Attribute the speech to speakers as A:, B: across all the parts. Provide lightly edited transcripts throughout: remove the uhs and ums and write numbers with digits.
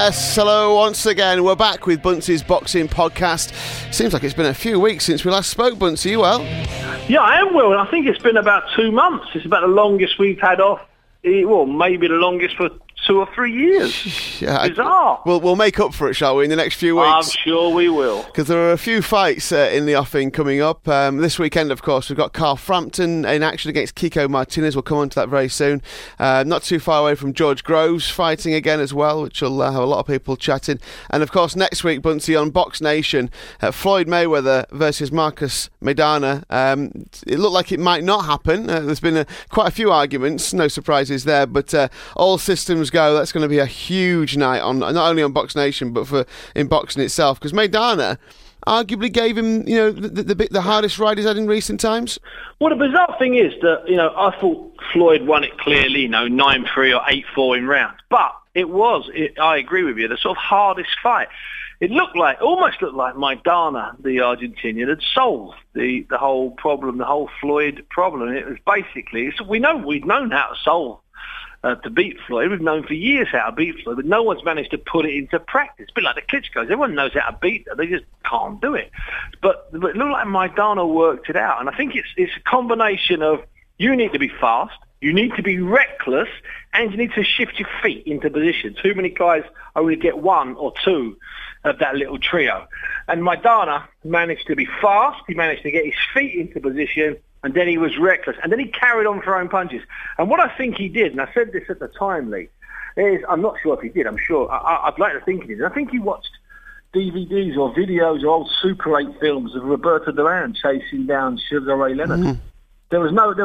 A: Yes, hello once again. We're back with Bunce's Boxing Podcast. Seems like it's been a few weeks since we last spoke, Bunce. Are you well?
B: Yeah, I am well. I think it's been about 2 months. It's about the longest we've had off. Well, maybe the longest for 2 or 3 years.
A: Yeah,
B: bizarre.
A: We'll make up for it, shall we, in the next few weeks?
B: I'm sure we will.
A: Because there are a few fights in the offing coming up. This weekend, of course, we've got Carl Frampton in action against Kiko Martinez. We'll come on to that very soon. Not too far away from George Groves fighting again as well, which will have a lot of people chatting. And, of course, next week, Buncey, on Box Nation, Floyd Mayweather versus Marcos Maidana. It looked like it might not happen. There's been quite a few arguments, no surprises there, but all systems go. That's going to be a huge night on not only on Box Nation but in boxing itself, because Maidana arguably gave him the hardest ride he's had in recent times.
B: Well, the bizarre thing is that I thought Floyd won it clearly, 9-3 or 8-4 in rounds, but I agree with you, the sort of hardest fight. It almost looked like Maidana, the Argentinian, had solved the whole problem, the whole Floyd problem. It was basically, we've known how to solve to beat Floyd. We've known for years how to beat Floyd, but no one's managed to put it into practice. It's a bit like the Klitschko's. Everyone knows how to beat them. They just can't do it. But it looked like Maidana worked it out. And I think it's a combination of you need to be fast, you need to be reckless, and you need to shift your feet into position. Too many guys only get one or two of that little trio. And Maidana managed to be fast, he managed to get his feet into position, and then he was reckless. And then he carried on throwing punches. And what I think he did, and I said this at the time, Lee, is, I'm not sure if he did, I'm sure, I'd like to think he did. I think he watched DVDs or videos or old Super 8 films of Roberto Duran chasing down Sugar Ray Leonard. Mm-hmm. There was no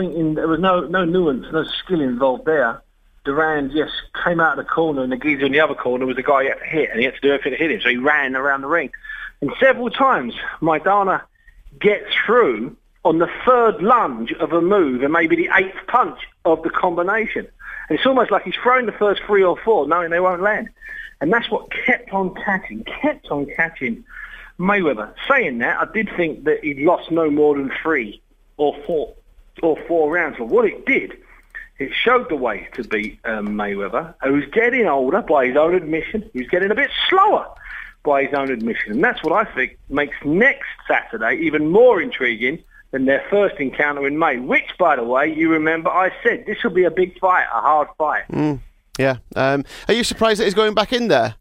B: nuance, no skill involved there. Duran just came out of the corner, and the geezer in the other corner was the guy he had to hit, and he had to do everything to hit him. So he ran around the ring. And several times, Maidana gets through on the third lunge of a move and maybe the eighth punch of the combination. And it's almost like he's throwing the first 3 or 4, knowing they won't land. And that's what kept on catching Mayweather. Saying that, I did think that he'd lost no more than 3 or 4 rounds. But what it did, it showed the way to beat Mayweather, who's getting older by his own admission. He's getting a bit slower by his own admission. And that's what I think makes next Saturday even more intriguing than their first encounter in May, which, by the way, you remember I said this will be a big fight, a hard fight.
A: Yeah. Are you surprised that he's going back in there,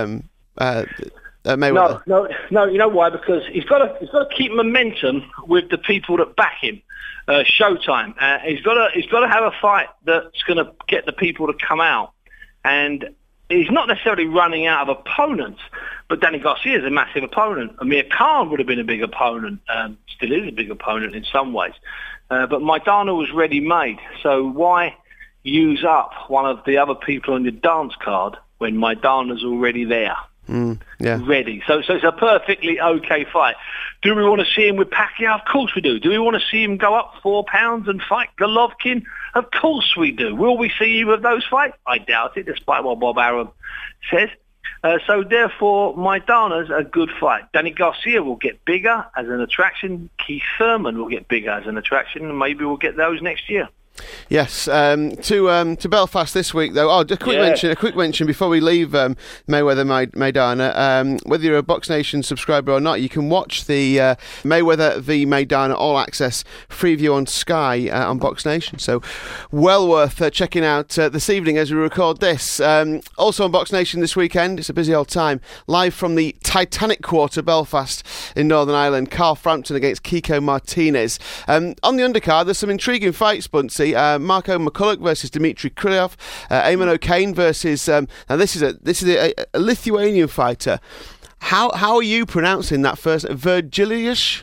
A: Mayweather?
B: No. You know why? Because he's got to keep momentum with the people that back him. Showtime. He's got to have a fight that's going to get the people to come out, and he's not necessarily running out of opponents. But Danny Garcia is a massive opponent. Amir Khan would have been a big opponent, still is a big opponent in some ways. But Maidana was ready-made. So why use up one of the other people on your dance card when Maidana's already there? Ready. So it's a perfectly okay fight. Do we want to see him with Pacquiao? Of course we do. Do we want to see him go up 4 pounds and fight Golovkin? Of course we do. Will we see either of those fights? I doubt it, despite what Bob Arum says. So therefore, Maidana's a good fight. Danny Garcia will get bigger as an attraction. Keith Thurman will get bigger as an attraction, and maybe we'll get those next year.
A: Yes, to Belfast this week though. A quick mention before we leave Mayweather Maidana. Whether you're a Box Nation subscriber or not, you can watch the Mayweather v Maidana All Access Freeview on Sky on Box Nation. So well worth checking out this evening as we record this. Also on Box Nation this weekend, it's a busy old time. Live from the Titanic Quarter, Belfast in Northern Ireland. Carl Frampton against Kiko Martinez. On the undercard, there's some intriguing fights, Buncey. Marco McCulloch versus Dmitry Krylov, Eamon O'Kane versus now this is a Lithuanian fighter. How are you pronouncing that first? Virgilius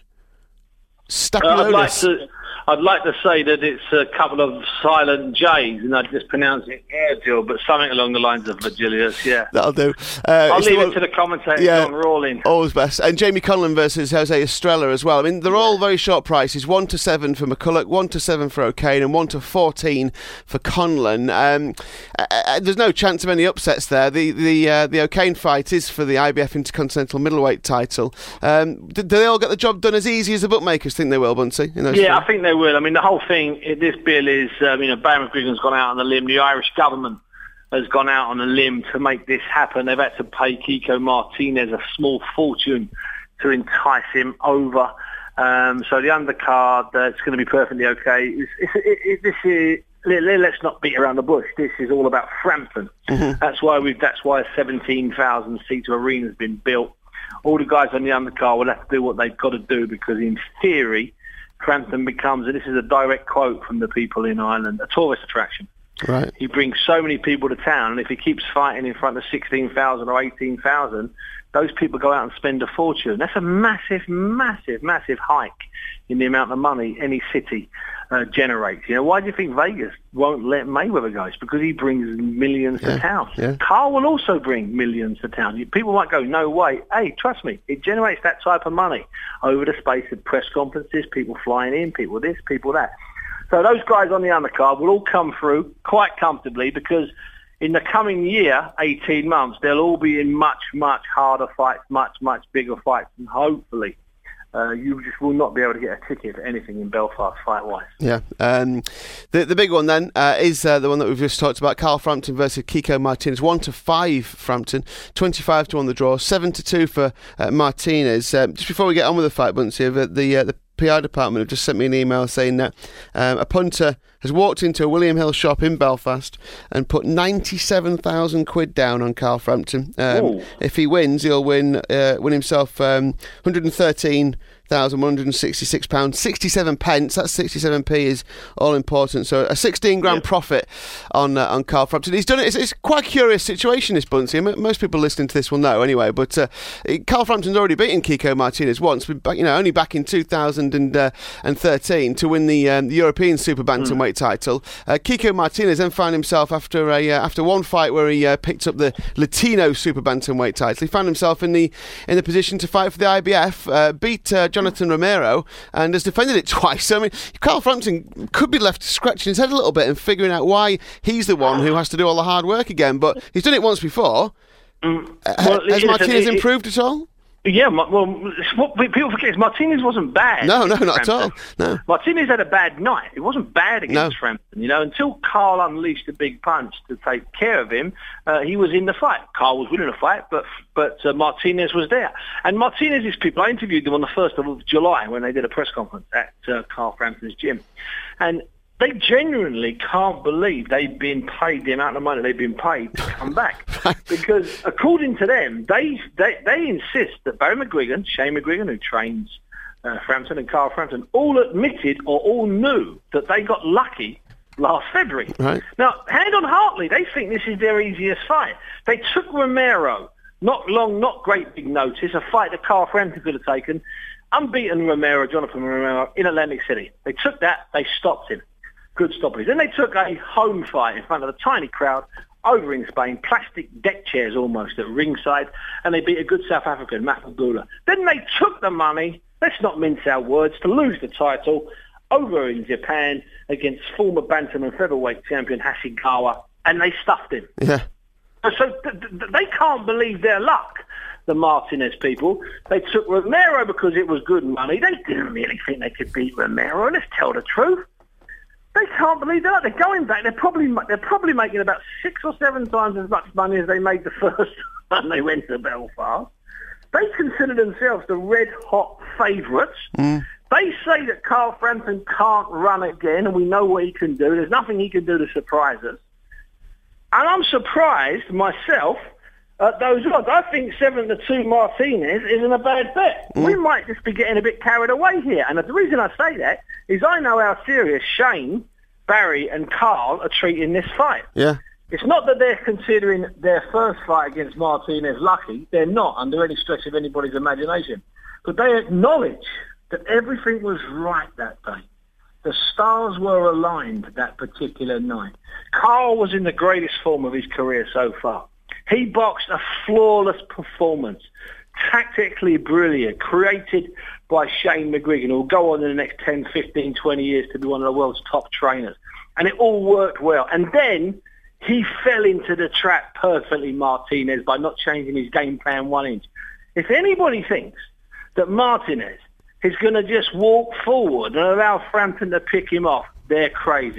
A: Stapulodis?
B: I'd like to say that it's a couple of silent J's, and I'd just pronounce it Airjill, but something along the lines of Virgilius, yeah.
A: That'll do.
B: I'll leave it to the commentator, John Rawling.
A: Always best. And Jamie Conlon versus Jose Estrella as well. I mean, they're all very short prices. 1-7 for McCulloch, 1-7 for O'Kane, and 1-14 for Conlon. There's no chance of any upsets there. The O'Kane fight is for the IBF Intercontinental Middleweight title. Do they all get the job done as easy as the bookmakers think they will, Buncey?
B: I think they will. I mean, the whole thing, this bill is, Barry McGuigan's gone out on the limb. The Irish government has gone out on a limb to make this happen. They've had to pay Kiko Martinez a small fortune to entice him over. So the undercard, it's going to be perfectly okay. Let's not beat around the bush. This is all about Frampton. Mm-hmm. That's why a 17,000 seater arena has been built. All the guys on the undercard will have to do what they've got to do, because in theory, Frampton becomes, and this is a direct quote from the people in Ireland, a tourist attraction.
A: Right.
B: He brings so many people to town, and if he keeps fighting in front of 16,000 or 18,000, those people go out and spend a fortune. That's a massive, massive, massive hike in the amount of money any city generates. Why do you think Vegas won't let Mayweather go? It's because he brings millions to town. Yeah. Carl will also bring millions to town. People might go, no way. Hey, trust me, it generates that type of money over the space of press conferences, people flying in, people this, people that. So those guys on the undercard will all come through quite comfortably, because in the coming year, 18 months, they'll all be in much, much harder fights, much, much bigger fights, and hopefully you just will not be able to get a ticket for anything in Belfast fight-wise.
A: Yeah. The big one then is the one that we've just talked about, Carl Frampton versus Kiko Martinez. 1-5 Frampton, 25-1 the draw, 7-2 for Martinez. Just before we get on with the fight, Buncey, the PR department have just sent me an email saying that a punter has walked into a William Hill shop in Belfast and put 97,000 quid down on Carl Frampton. If he wins, he'll win himself 113,166 pounds, 67 pence. That's 67p is all important. So a 16 grand profit on Carl Frampton. He's done it. It's quite a curious situation, this, Buncey. Most people listening to this will know anyway. But Carl Frampton's already beaten Kiko Martinez once, only back in 2013 to win the European Super Bantamweight title. Kiko Martinez then found himself after one fight where he picked up the Latino Super Bantamweight title. He found himself in the position to fight for the IBF, beat Jonathan Romero, and has defended it twice. So, Carl Frampton could be left scratching his head a little bit and figuring out why he's the one who has to do all the hard work again. But he's done it once before. Has Martinez improved at all?
B: Yeah, what people forget is Martinez wasn't bad.
A: No, not at all. No.
B: Martinez had a bad night. It wasn't bad against Frampton. Until Carl unleashed a big punch to take care of him, he was in the fight. Carl was winning the fight, but Martinez was there. And Martinez's people, I interviewed them on the 1st of July when they did a press conference at Carl Frampton's gym. And they genuinely can't believe they've been paid the amount of money they've been paid to come back. Because according to them, they insist that Barry McGuigan, Shane McGuigan, who trains Frampton, and Carl Frampton, all admitted or all knew that they got lucky last February. Right. Now, hand on Hartley, they think this is their easiest fight. They took Romero, not great big notice, a fight that Carl Frampton could have taken, unbeaten Jonathan Romero, in Atlantic City. They took that, they stopped him. Good stoppage. Then they took a home fight in front of a tiny crowd over in Spain, plastic deck chairs almost at ringside, and they beat a good South African, Mafagula. Then they took the money, let's not mince our words, to lose the title over in Japan against former bantam and featherweight champion Hasegawa, and they stuffed him.
A: Yeah.
B: So they can't believe their luck, the Martinez people. They took Romero because it was good money. They didn't really think they could beat Romero, let's tell the truth. They can't believe that. They're going back. They're probably making about 6 or 7 times as much money as they made the first time they went to Belfast. They consider themselves the red-hot favourites. They say that Carl Frampton can't run again, and we know what he can do. There's nothing he can do to surprise us. And I'm surprised myself at those odds. I think 7-2 Martinez isn't a bad bet. We might just be getting a bit carried away here. And the reason I say that is I know how serious Shane, Barry and Carl are treating this fight. Yeah. It's not that they're considering their first fight against Martinez lucky. They're not, under any stretch of anybody's imagination. But they acknowledge that everything was right that day. The stars were aligned that particular night. Carl was in the greatest form of his career so far. He boxed a flawless performance, tactically brilliant, created by Shane McGuigan, who will go on in the next 10, 15, 20 years to be one of the world's top trainers. And it all worked well. And then he fell into the trap perfectly, Martinez, by not changing his game plan 1 inch. If anybody thinks that Martinez is going to just walk forward and allow Frampton to pick him off, they're crazy.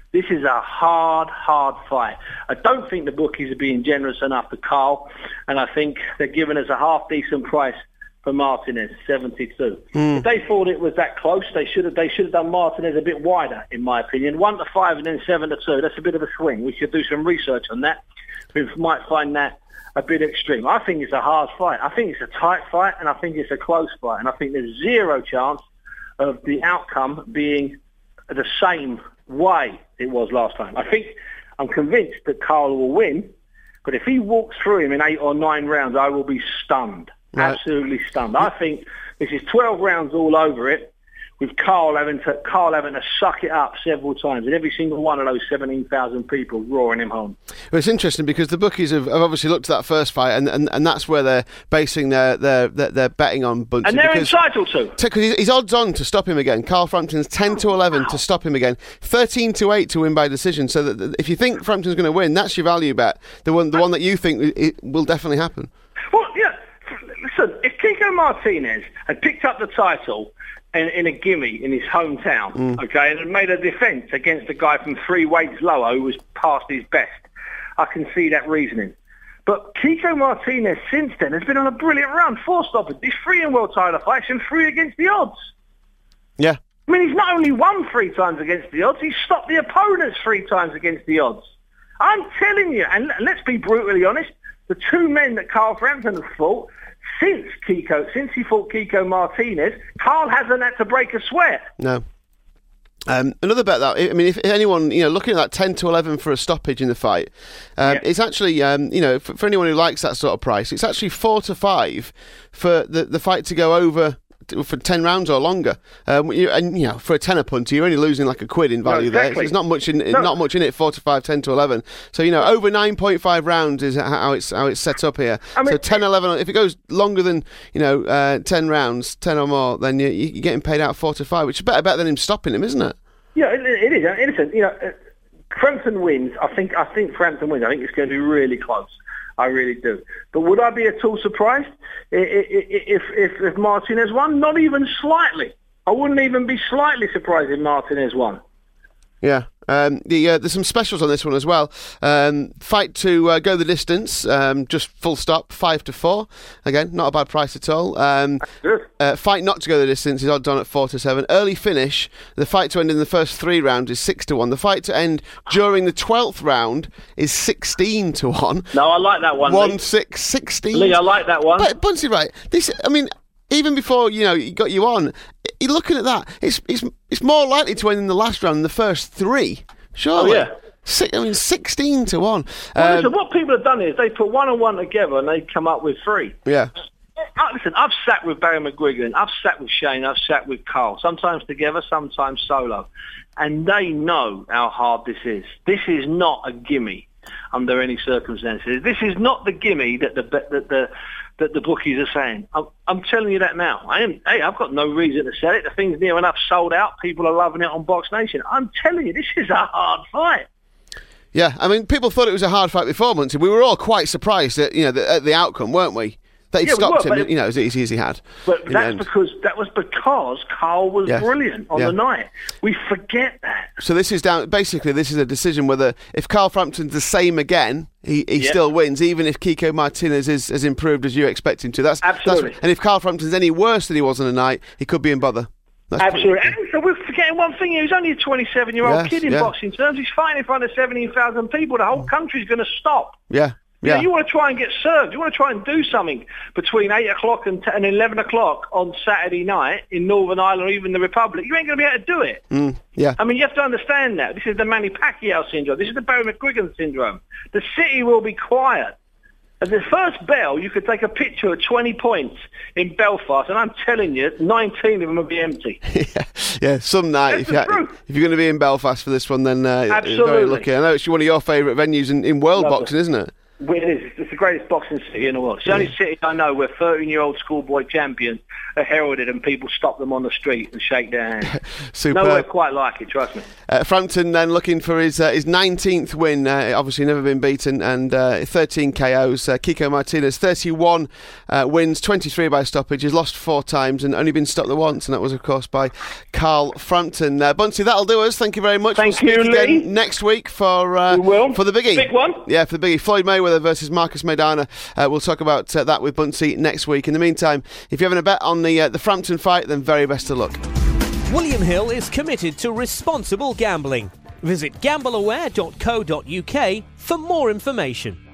B: This is a hard fight. I don't think the bookies are being generous enough to Carl, and I think they're giving us a half-decent price for Martinez, 72. If they thought it was that close, they should have done Martinez a bit wider, in my opinion. 1-5 and then 7-2. That's a bit of a swing. We should do some research on that. We might find that a bit extreme. I think it's a hard fight. I think it's a tight fight, and I think it's a close fight. And I think there's zero chance of the outcome being the same way it was last time. I'm convinced that Carl will win, but if he walks through him in 8 or 9 rounds, I will be stunned. Right. Absolutely stunned. I think this is 12 rounds all over it, with Carl having to suck it up several times, and every single one of those 17,000 people roaring him home.
A: Well, it's interesting because the bookies have obviously looked at that first fight, and that's where they're basing their betting on Buncey.
B: And they're entitled to.
A: Because he's odds on to stop him again. Carl Frampton's 10-11 to stop him again, 13-8 to win by decision. So that if you think Frampton's going to win, that's your value bet. The one that you think it will definitely happen.
B: Well, yeah. Listen, if Kiko Martinez had picked up the title in a gimme in his hometown, okay, and had made a defence against a guy from 3 weights lower who was past his best, I can see that reasoning. But Kiko Martinez since then has been on a brilliant run. 4 stoppers. He's 3 in world title fights and 3 against the odds.
A: Yeah.
B: I mean, he's not only won 3 times against the odds, he's stopped the opponents 3 times against the odds. I'm telling you, and let's be brutally honest, the 2 men that Carl Frampton has fought, since he fought Kiko Martinez, Carl hasn't had to break a sweat.
A: No. Another bet that, I mean, if anyone, looking at that 10-11 for a stoppage in the fight, it's actually, for anyone who likes that sort of price, it's actually 4-5 for the fight to go over for 10 rounds or longer. And for a tenner punter, you're only losing like £1 in value there. There's not much in it. 4-5, 10-11. So over 9.5 rounds is how it's set up here. I mean, so 10-11. If it goes longer than 10 rounds, 10 or more, then you're getting paid out 4-5, which is better bet than him stopping him, isn't it?
B: Yeah, it is. Innocent. Frampton wins. I think Frampton wins. I think it's going to be really close. I really do. But would I be at all surprised if Martinez won? Not even slightly. I wouldn't even be slightly surprised if Martinez won.
A: Yeah. There's some specials on this one as well. Fight to go the distance, just full stop, 5-4. Again, not a bad price at all. Fight not to go the distance is odds on at 4-7. Early finish, the fight to end in the first 3 rounds is 6-1. The fight to end during the 12th round is 16-1.
B: No, I like that one.
A: 1-6-16.
B: Lee, I like that one.
A: But Buncey, right? Even before he got you on, you're looking at that. It's more likely to end in the last round than the first 3. Surely. Oh, yeah. 16-1.
B: Well, listen, what people have done is they put 1 and 1 together and they come up with 3.
A: Yeah.
B: Listen, I've sat with Barry McGuigan, I've sat with Shane, I've sat with Carl, sometimes together, sometimes solo, and they know how hard this is. This is not a gimme under any circumstances. This is not the gimme that the bookies are saying. I'm telling you that now. I've got no reason to sell it. The thing's near enough sold out. People are loving it on Box Nation. I'm telling you, this is a hard fight.
A: Yeah, I mean, people thought it was a hard fight before, Muncie. We were all quite surprised at the outcome, weren't we? That he stopped him, as easy as he had.
B: But that was because Carl was brilliant on the night. We forget that.
A: So this is a decision whether if Carl Frampton's the same again, he still wins, even if Kiko Martinez is as improved as you expect him to.
B: Absolutely.
A: And if Carl Frampton's any worse than he was on the night, he could be in bother.
B: Absolutely. And so we're forgetting one thing. He was only a 27-year-old kid in boxing terms. He's fighting in front of 17,000 people. The whole country's going to stop.
A: Yeah. Yeah.
B: You want to try and get served. You want to try and do something between 8 o'clock and 11 o'clock on Saturday night in Northern Ireland or even the Republic. You ain't going to be able to do it.
A: Yeah.
B: I mean, you have to understand that. This is the Manny Pacquiao syndrome. This is the Barry McGuigan syndrome. The city will be quiet. At the first bell, you could take a picture of 20 points in Belfast, and I'm telling you, 19 of them will be empty.
A: Yeah, some night. If you're going to be in Belfast for this one, then you're very lucky. I know it's one of your favourite venues in world boxing, isn't it?
B: It is. It's greatest boxing city in the world. It's the only city I know where 13-year-old schoolboy champions are heralded and people stop them on the street and shake their hands.
A: Superb.
B: Nowhere quite like it, trust me.
A: Frampton then looking for his 19th win, obviously never been beaten, and 13 KOs. Kiko Martinez, 31 wins, 23 by stoppages, lost 4 times and only been stopped once, and that was, of course, by Carl Frampton. Buncey, that'll do us. Thank you very much.
B: Thank you, Lee.
A: Again next week for the biggie.
B: Big one?
A: Yeah, for the biggie. Floyd Mayweather versus Marcus Maidana. We'll talk about that with Buncey next week. In the meantime, if you're having a bet on the Frampton fight, then very best of luck.
C: William Hill is committed to responsible gambling. Visit gambleaware.co.uk for more information.